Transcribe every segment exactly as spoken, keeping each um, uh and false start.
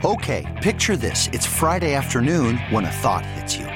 Okay, picture this. It's Friday afternoon when a thought hits you.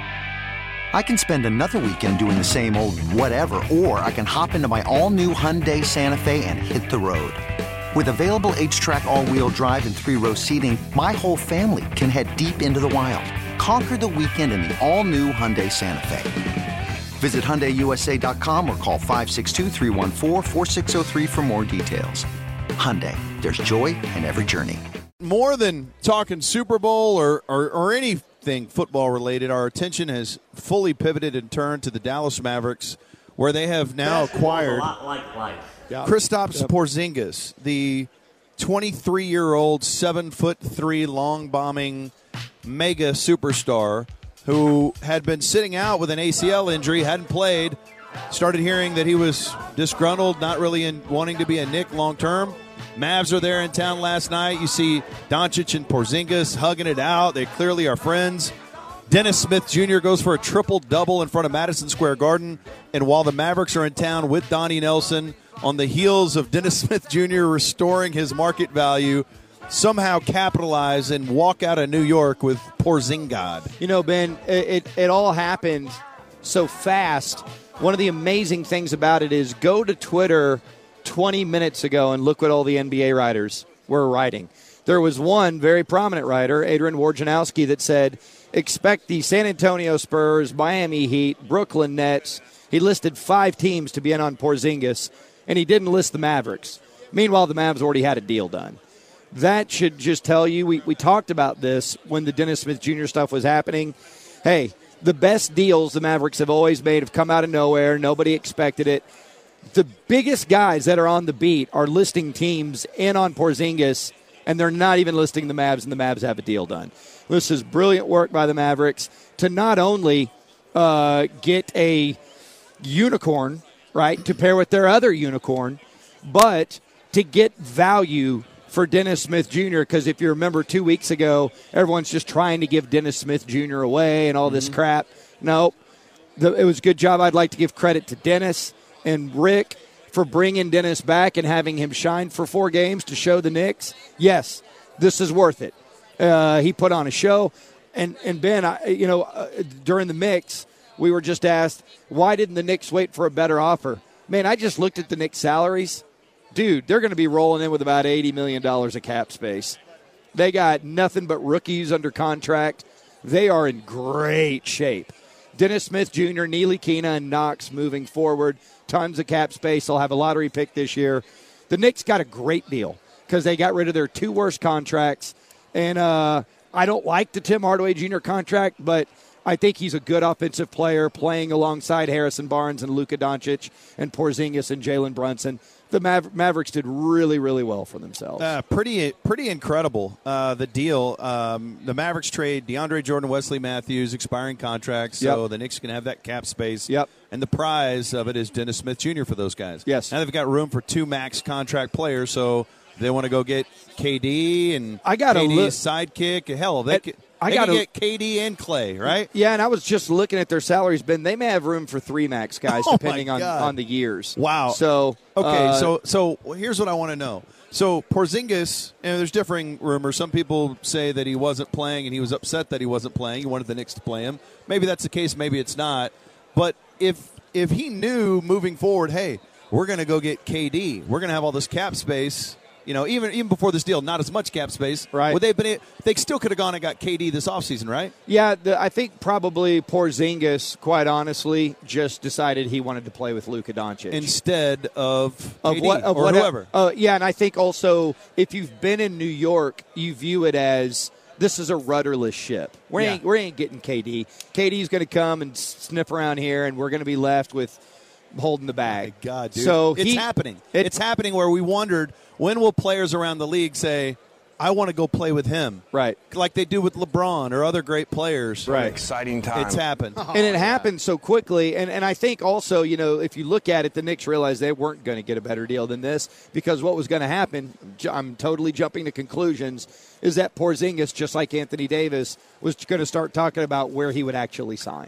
I can spend another weekend doing the same old whatever, or I can hop into my all-new Hyundai Santa Fe and hit the road. With available H-Track all-wheel drive and three-row seating, my whole family can head deep into the wild. Conquer the weekend in the all-new Hyundai Santa Fe. Visit Hyundai U S A dot com or call five six two, three one four, four six zero three for more details. Hyundai, there's joy in every journey. More than talking Super Bowl or, or, or anything football-related, our attention has fully pivoted and turned to the Dallas Mavericks, where they have now acquired a lot like life. Yeah. Kristaps yep. Porzingis, the twenty-three-year-old, seven foot three long-bombing mega superstar who had been sitting out with an A C L injury, hadn't played, started hearing that he was disgruntled, not really in, wanting to be a Knick long-term. Mavs are there in town last night. You see Doncic and Porzingis hugging it out. They clearly are friends. Dennis Smith Junior goes for a triple-double in front of Madison Square Garden. And while the Mavericks are in town with Donnie Nelson, on the heels of Dennis Smith Junior restoring his market value, somehow capitalize and walk out of New York with Porzingod. You know, Ben, it, it, it all happened so fast. One of the amazing things about it is go to Twitter twenty minutes ago and look what all the N B A writers were writing. There was one very prominent writer, Adrian Wojnarowski, that said, expect the San Antonio Spurs, Miami Heat, Brooklyn Nets. He listed five teams to be in on Porzingis, and he didn't list the Mavericks. Meanwhile, the Mavs already had a deal done. That should just tell you, we, we talked about this when the Dennis Smith Junior stuff was happening. Hey, the best deals the Mavericks have always made have come out of nowhere. Nobody expected it. The biggest guys that are on the beat are listing teams in on Porzingis, and they're not even listing the Mavs, and the Mavs have a deal done. This is brilliant work by the Mavericks to not only uh, get a unicorn, right, to pair with their other unicorn, but to get value for Dennis Smith Junior Because if you remember two weeks ago, everyone's just trying to give Dennis Smith Junior away and all this mm-hmm. crap. No, the, it was a good job. I'd like to give credit to Dennis and Rick for bringing Dennis back and having him shine for four games to show the Knicks. Yes, this is worth it. Uh, he put on a show. And, and Ben, I, you know, uh, during the mix, we were just asked, why didn't the Knicks wait for a better offer? Man, I just looked at the Knicks' salaries. Dude, they're going to be rolling in with about eighty million dollars of cap space. They got nothing but rookies under contract. They are in great shape. Dennis Smith Junior, Neely Keena, and Knox moving forward. Tons of cap space. They'll have a lottery pick this year. The Knicks got a great deal because they got rid of their two worst contracts. And uh, I don't like the Tim Hardaway Junior contract, but I think he's a good offensive player playing alongside Harrison Barnes and Luka Doncic and Porzingis and Jalen Brunson. The Maver- Mavericks did really, really well for themselves. Uh, pretty pretty incredible, uh, the deal. Um, the Mavericks trade DeAndre Jordan, Wesley Matthews, expiring contracts, so yep. the Knicks can have that cap space. Yep. And the prize of it is Dennis Smith Junior for those guys. Yes. Now they've got room for two max contract players, so they want to go get K D and I got K D's li- sidekick. Hell, they, could, I they gotta, can get K D and Clay, right? Yeah, and I was just looking at their salaries, Ben. They may have room for three max guys, oh depending on, on the years. Wow. So okay, uh, so so here's what I want to know. So Porzingis, and there's differing rumors. Some people say that he wasn't playing and he was upset that he wasn't playing. He wanted the Knicks to play him. Maybe that's the case. Maybe it's not. But if if he knew moving forward, hey, we're going to go get K D. We're going to have all this cap space. You know, even even before this deal, not as much cap space. Right. Would they been? They still could have gone and got K D this offseason, right? Yeah, the, I think probably Porzingis, quite honestly, just decided he wanted to play with Luka Doncic instead of of K D what of or what, whoever. Uh, yeah, and I think also if you've been in New York, you view it as this is a rudderless ship. We Yeah. ain't we ain't getting K D. K D's going to come and sniff around here, and we're going to be left with holding the bag. Oh my God, dude. So it's he, happening. It, it's happening where we wondered, when will players around the league say, I want to go play with him? Right. Like they do with LeBron or other great players. Right. Exciting time. It's happened. And it happened so quickly. And, and I think also, you know, if you look at it, the Knicks realized they weren't going to get a better deal than this because what was going to happen, I'm totally jumping to conclusions, is that Porzingis, just like Anthony Davis, was going to start talking about where he would actually sign.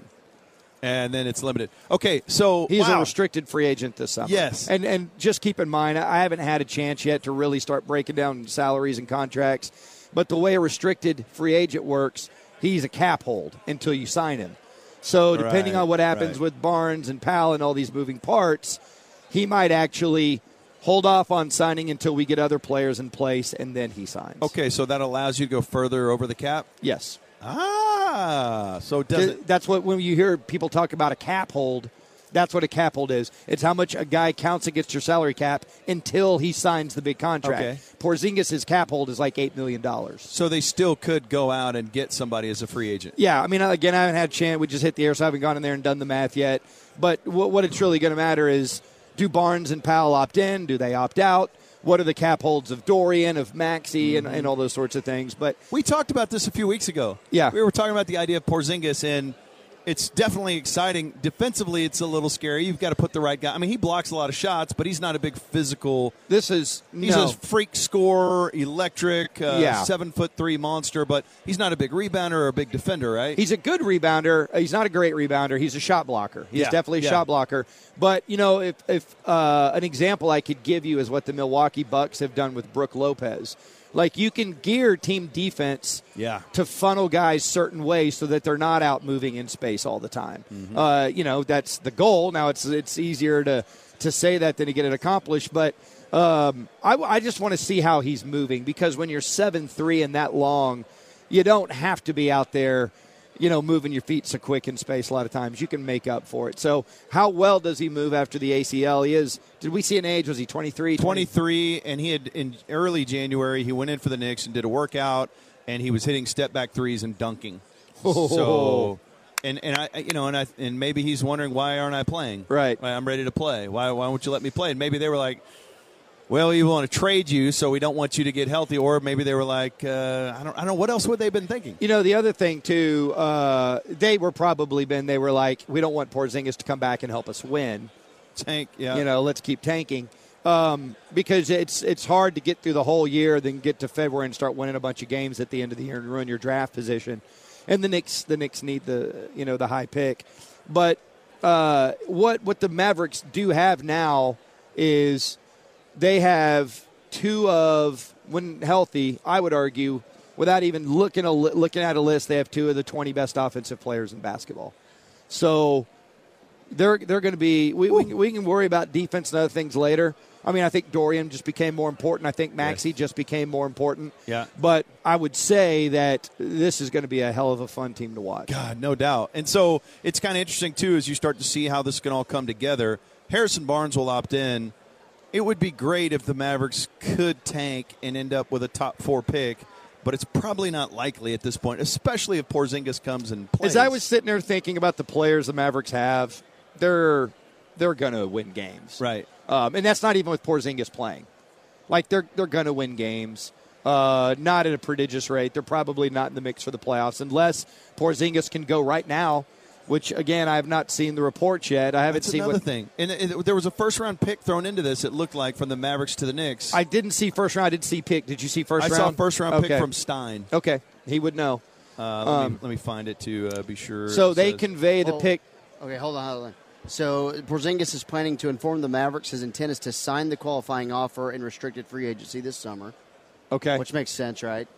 And then it's limited. Okay, so he's wow. a restricted free agent this summer. Yes. And and just keep in mind, I haven't had a chance yet to really start breaking down salaries and contracts. But the way a restricted free agent works, he's a cap hold until you sign him. So depending right, on what happens right. with Barnes and Powell and all these moving parts, he might actually hold off on signing until we get other players in place, and then he signs. Okay, so that allows you to go further over the cap? Yes. Ah, so does Th- it? That's what, when you hear people talk about a cap hold, that's what a cap hold is. It's how much a guy counts against your salary cap until he signs the big contract. Okay. Porzingis' cap hold is like eight million dollars. So they still could go out and get somebody as a free agent. Yeah, I mean, again, I haven't had a chance. We just hit the air, so I haven't gone in there and done the math yet. But what, what it's really going to matter is, do Barnes and Powell opt in? Do they opt out? What are the cap holds of Dorian, of Maxey, Mm-hmm. and, and all those sorts of things? But We talked about this a few weeks ago. Yeah. We were talking about the idea of Porzingis, and it's definitely exciting. Defensively, it's a little scary. You've got to put the right guy. I mean, he blocks a lot of shots, but he's not a big physical. this is He's no. a freak scorer, electric, uh, Yeah. seven foot three monster, but he's not a big rebounder or a big defender, right? He's a good rebounder. He's not a great rebounder. He's a shot blocker. He's Yeah, definitely a yeah. shot blocker. But, you know, if, if uh, an example I could give you is what the Milwaukee Bucks have done with Brook Lopez. Like, you can gear team defense Yeah. to funnel guys certain ways so that they're not out moving in space all the time. Mm-hmm. Uh, you know, that's the goal. Now, it's it's easier to, to say that than to get it accomplished. But um, I, I just want to see how he's moving, because when you're seven three and that long, you don't have to be out there, you know, moving your feet so quick in space a lot of times. You can make up for it. So how well does he move after the A C L? He is, did we see an age? Was he twenty-three? twenty-three, and he had in early January he went in for the Knicks and did a workout, and he was hitting step back threes and dunking. Oh. So, and and I you know and I and maybe he's wondering, why aren't I playing? Right. I'm ready to play. Why why won't you let me play? And maybe they were like, well, we want to trade you, so we don't want you to get healthy. Or maybe they were like, uh, I don't I don't know, what else would they have been thinking? You know, the other thing, too, uh, they were probably been, they were like, we don't want Porzingis to come back and help us win. Tank, yeah. You know, let's keep tanking. Um, because it's it's hard to get through the whole year, then get to February and start winning a bunch of games at the end of the year and ruin your draft position. And the Knicks, the Knicks need the you know the high pick. But uh, what what the Mavericks do have now is they have two of, when healthy, I would argue, without even looking a, looking at a list, they have two of the twenty best offensive players in basketball. So they're they're going to be. We, we we can worry about defense and other things later. I mean, I think Dorian just became more important. I think Maxey Yes. just became more important. Yeah. But I would say that this is going to be a hell of a fun team to watch. God, no doubt. And so it's kind of interesting, too, as you start to see how this can all come together. Harrison Barnes will opt in. It would be great if the Mavericks could tank and end up with a top four pick, but it's probably not likely at this point, especially if Porzingis comes and plays. As I was sitting there thinking about the players the Mavericks have, they're they're going to win games. Right. Um, and that's not even with Porzingis playing. Like, they're they're going to win games. Uh, not at a prodigious rate. They're probably not in the mix for the playoffs unless Porzingis can go right now, which, again, I have not seen the reports yet. I haven't That's seen another what thing. And it, there was a first-round pick thrown into this, it looked like, from the Mavericks to the Knicks. I didn't see first round. I didn't see pick. Did you see first I round? saw a first-round okay. pick from Stein. Okay. He would know. Uh, let, Um, me, let me find it to uh, be sure. So It they says- convey the Oh. pick. Okay, hold on, hold on. So Porzingis is planning to inform the Mavericks his intent is to sign the qualifying offer in restricted free agency this summer, Okay. which makes sense, right?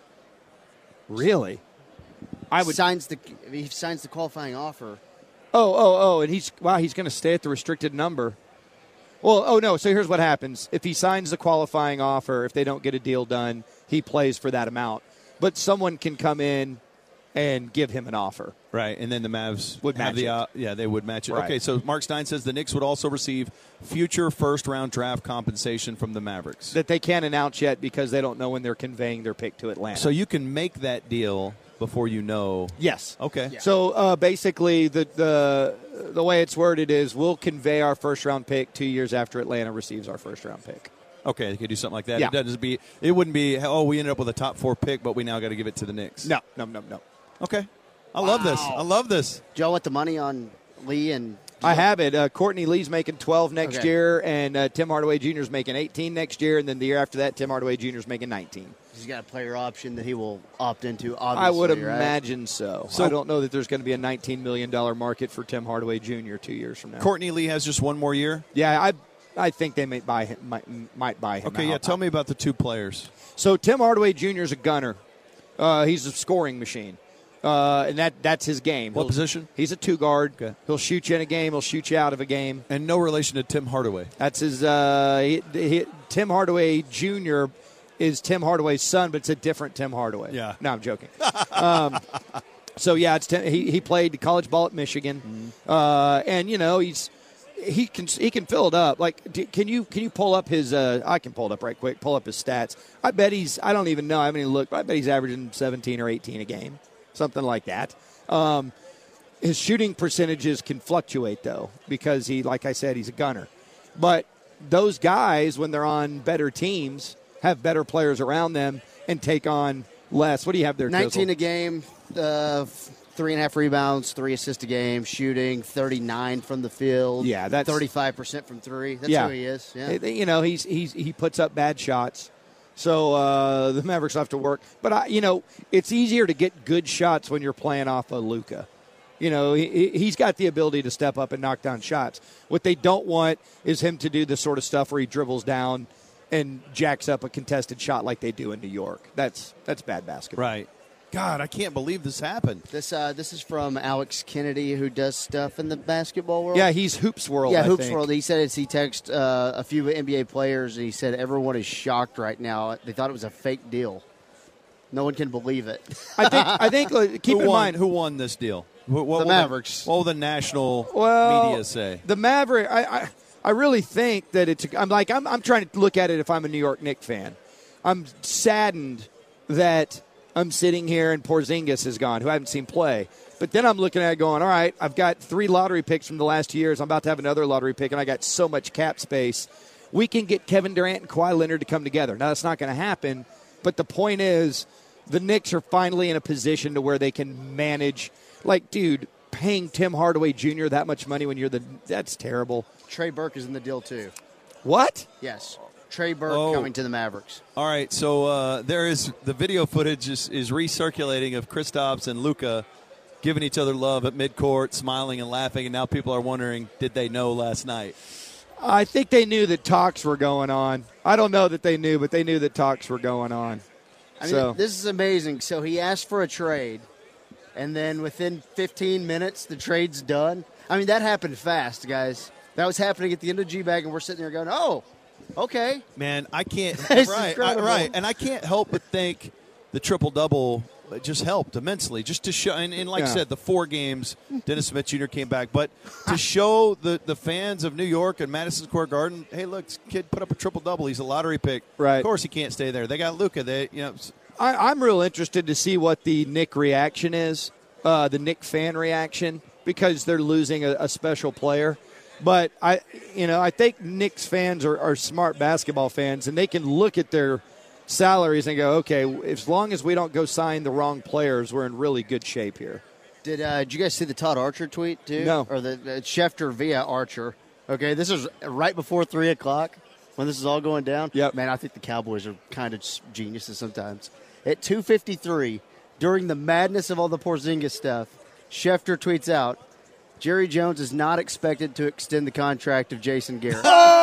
Really? I would. signs the he signs the qualifying offer. Oh, oh, oh, and he's wow. He's going to stay at the restricted number. Well, oh no. So here's what happens: if he signs the qualifying offer, if they don't get a deal done, he plays for that amount. But someone can come in and give him an offer. Right, and then the Mavs Would have match the it. uh, yeah they would match it. Right. Okay, so Mark Stein says the Knicks would also receive future first round draft compensation from the Mavericks. That they can't announce yet because they don't know when they're conveying their pick to Atlanta. So you can make that deal before you know. yes. Okay. So uh, basically, the, the the way it's worded is we'll convey our first round pick two years after Atlanta receives our first round pick. Okay, they could do something like that. Yeah. It doesn't be. It wouldn't be. Oh, we ended up with a top four pick, but we now got to give it to the Knicks. No, no, no, no. Okay. I love this. I love this. Joe, what the money on Lee and I have it. Uh, Courtney Lee's making twelve next Okay. year, and uh, Tim Hardaway Junior is making eighteen next year, and then the year after that, Tim Hardaway Junior is making nineteen. he's got a player option that he will opt into. Obviously, I would right? imagine so. So- I don't know that there's going to be a nineteen million dollars market for Tim Hardaway Junior two years from now. Courtney Lee has just one more year. Yeah, I I think they may buy him, might, might buy him Okay, out. yeah. Tell me about the two players. So Tim Hardaway Junior is a gunner. Uh, he's a scoring machine. Uh, and that that's his game. What He'll, position? He's a two guard. Okay. He'll shoot you in a game. He'll shoot you out of a game. And no relation to Tim Hardaway. That's his. Uh, he, he, Tim Hardaway Junior is Tim Hardaway's son, but it's a different Tim Hardaway. Yeah. No, I'm joking. um, so yeah, it's Tim, he he played college ball at Michigan, mm-hmm. uh, and you know he's he can he can fill it up. Like, do, can you can you pull up his? Uh, I can pull it up right quick. Pull up his stats. I bet he's. I don't even know. I haven't even looked. But I bet he's averaging seventeen or eighteen a game. Something like that. Um, his shooting percentages can fluctuate, though, because he, like I said, he's a gunner. But those guys, when they're on better teams, have better players around them and take on less. What do you have there, nineteen Kizzle? a game, uh, three and a half rebounds, three assists a game, shooting thirty-nine from the field. Yeah, that's thirty-five percent from three. That's yeah. who he is. Yeah. You know, he's he's he puts up bad shots. So uh, the Mavericks have to work. But, I, you know, it's easier to get good shots when you're playing off of Luka. You know, he, he's got the ability to step up and knock down shots. What they don't want is him to do the sort of stuff where he dribbles down and jacks up a contested shot like they do in New York. That's that's bad basketball. Right. God, I can't believe this happened. This uh, this is from Alex Kennedy, who does stuff in the basketball world. Yeah, he's Hoops World. Yeah, I Hoops think. World. He said it's, he texted uh, a few N B A players, and he said everyone is shocked right now. They thought it was a fake deal. No one can believe it. I think. I think. Like, keep who in won, mind who won this deal. What, what the will Mavericks. The, what will the national well, media say? The Maverick. I, I I really think that it's. I'm like I'm I'm trying to look at it if I'm a New York Knicks fan. I'm saddened that I'm sitting here and Porzingis is gone, who I haven't seen play. But then I'm looking at it going, all right, I've got three lottery picks from the last two years. I'm about to have another lottery pick, and I got so much cap space. We can get Kevin Durant and Kawhi Leonard to come together. Now, that's not going to happen, but the point is the Knicks are finally in a position to where they can manage. Like, dude, paying Tim Hardaway Junior that much money when you're the – that's terrible. Trey Burke is in the deal, too. What? Yes. Trey Burke oh. coming to the Mavericks. All right, so uh, there is the video footage is, is recirculating of Kristaps and Luka giving each other love at midcourt, smiling and laughing, and now people are wondering, did they know last night? I think they knew that talks were going on. I don't know that they knew, but they knew that talks were going on. I mean, so. This is amazing. So he asked for a trade, and then within fifteen minutes, the trade's done. I mean, that happened fast, guys. That was happening at the end of G-Bag, and we're sitting there going, oh, okay. Man, I can't. It's right, I, incredible. right, and I can't help but think the triple double just helped immensely. Just to show, and, and like yeah. I said, the four games Dennis Smith Junior came back, but to show the, the fans of New York and Madison Square Garden, hey, look, this kid put up a triple double. He's a lottery pick. Right. Of course, he can't stay there. They got Luka. They, you know. I, I'm real interested to see what the Knick reaction is, uh, the Knick fan reaction, because they're losing a, a special player. But I, you know, I think Knicks fans are, are smart basketball fans, and they can look at their salaries and go, okay, as long as we don't go sign the wrong players, we're in really good shape here. Did uh, did you guys see the Todd Archer tweet, too? No. Or the, the Schefter via Archer. Okay, this is right before three o'clock when this is all going down. Yep. Man, I think the Cowboys are kind of geniuses sometimes. At two fifty-three, during the madness of all the Porzingis stuff, Schefter tweets out, Jerry Jones is not expected to extend the contract of Jason Garrett.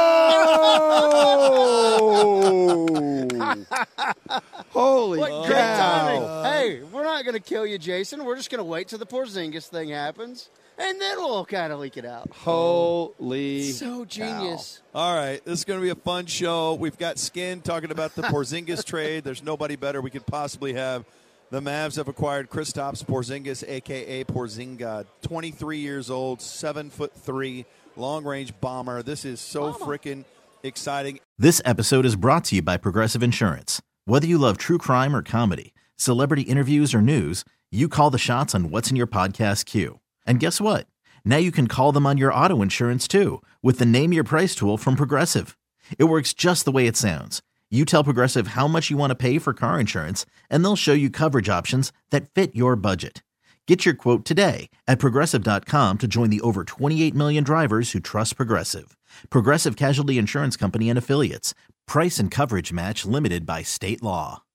Oh! Holy What cow. great timing. Hey, we're not going to kill you, Jason. We're just going to wait till the Porzingis thing happens, and then we'll kind of leak it out. Holy So genius. All right, this is going to be a fun show. We've got Skin talking about the Porzingis trade. There's nobody better we could possibly have. The Mavs have acquired Kristaps Porzingis, a k a. Porzinga, twenty-three years old, seven foot three, long-range bomber. This is so freaking exciting. This episode is brought to you by Progressive Insurance. Whether you love true crime or comedy, celebrity interviews or news, you call the shots on what's in your podcast queue. And guess what? Now you can call them on your auto insurance too with the Name Your Price tool from Progressive. It works just the way it sounds. You tell Progressive how much you want to pay for car insurance, and they'll show you coverage options that fit your budget. Get your quote today at Progressive dot com to join the over twenty-eight million drivers who trust Progressive. Progressive Casualty Insurance Company and Affiliates. Price and coverage match limited by state law.